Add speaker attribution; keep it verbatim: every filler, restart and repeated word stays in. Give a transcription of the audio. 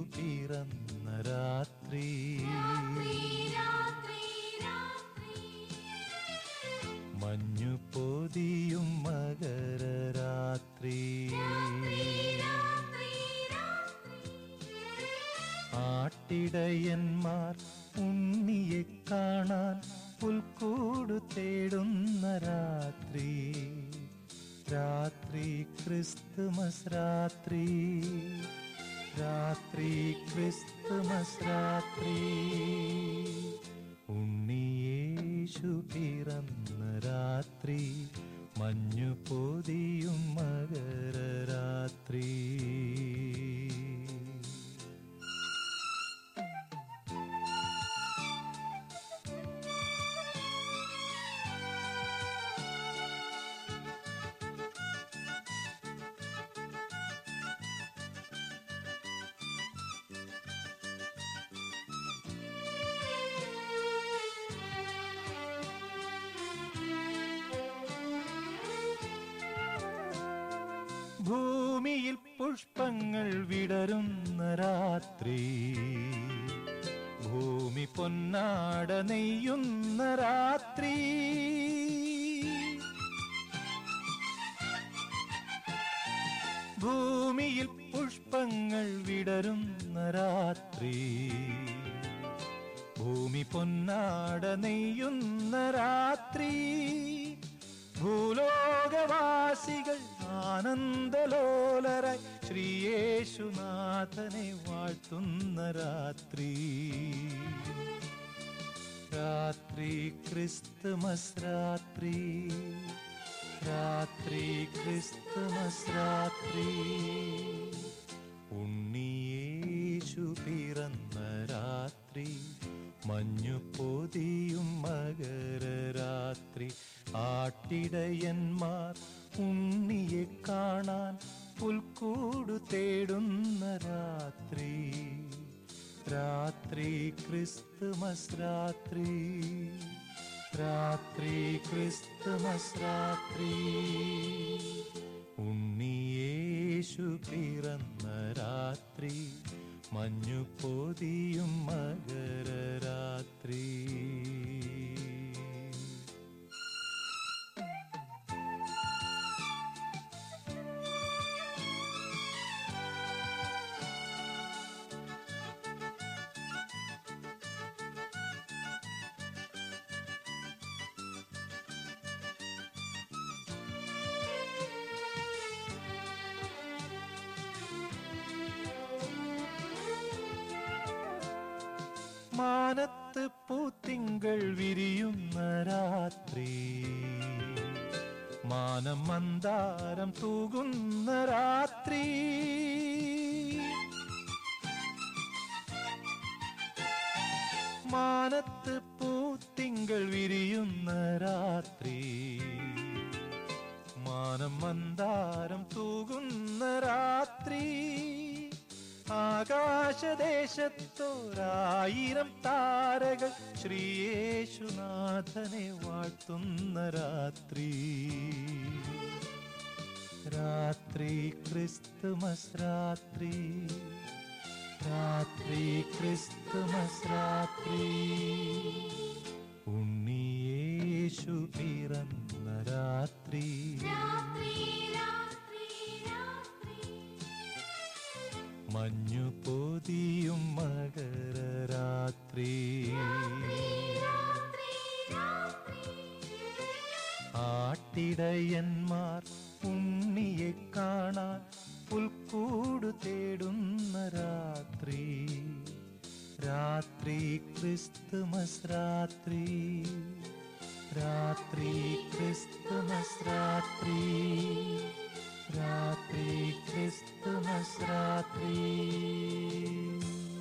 Speaker 1: പിറന്ന രാത്രി, മഞ്ഞു പൊതിയും മകരരാത്രി, ആട്ടിടയന്മാർ ഉണ്ണിയെ കാണാൻ പുൽക്കൂടു തേടുന്ന രാത്രി, രാത്രി ക്രിസ്തുമസ് രാത്രി, രാത്രി ക്രിസ്തുമസ് രാത്രി, ഉണ്ണിയേശു പിറന്ന രാത്രി, മഞ്ഞു പൊതിയും മകരരാത്രി. ഭൂമിയിൽ പുഷ്പങ്ങൾ വിടരുന്ന രാത്രി, ഭൂമി പൊന്നാട നെയ്യുന്ന രാത്രി, ഭൂമിയിൽ പുഷ്പങ്ങൾ വിടരുന്ന രാത്രി, ഭൂമി പൊന്നാട നെയ്യുന്ന രാത്രി, ഭൂലോകവാസികൾ ആനന്ദലോലരായി ശ്രീയേശുനാഥനെ വാഴ്ത്തുന്ന രാത്രി, രാത്രി ക്രിസ്തുമസ് രാത്രി, രാത്രി ക്രിസ്തുമസ് രാത്രി, ഉണ്ണിയേശു പിറന്ന രാത്രി, മഞ്ഞു പൊതിയും മകരരാത്രി, ആട്ടിടയന്മാർ ഉണ്ണിയെ കാണാൻ പുൽക്കൂടു തേടുന്ന രാത്രി, രാത്രി ക്രിസ്തുമസ് രാത്രി, രാത്രി ക്രിസ്തുമസ് രാത്രി, ഉണ്ണിയേശു പിറന്ന രാത്രി, മഞ്ഞു പൊതിയും മകരരാത്രി. മാനത്ത് പൂത്തിങ്കൾ വിരിയുന്ന രാത്രി, മാനം മന്ദാരം തൂകുന്ന രാത്രി, മാനത്ത് പൂത്തിങ്കൾ വിരിയുന്ന രാത്രി, മാനം മന്ദാരം തൂകുന്ന രാത്രി, ആകാശദേശത്തോരായിരം താരകൾ ശ്രീയേശുനാഥനെ വാഴ്ത്തുന്ന രാത്രി, രാത്രി ക്രിസ്തുമസ് രാത്രി, രാത്രി ക്രിസ്തുമസ് രാത്രി, ഉണ്ണിയേശു പിറന്ന രാത്രി, മഞ്ഞു പൊതിയും മകരരാത്രി, ആട്ടിടയന്മാർ ഉണ്ണിയെ കാണാൻ പുൽക്കൂടു തേടുന്ന രാത്രി, രാത്രി ക്രിസ്തുമസ് രാത്രി, രാത്രി ക്രിസ്തുമസ് രാത്രി, രാത്രി ക്രിസ്തുമസ് രാത്രി.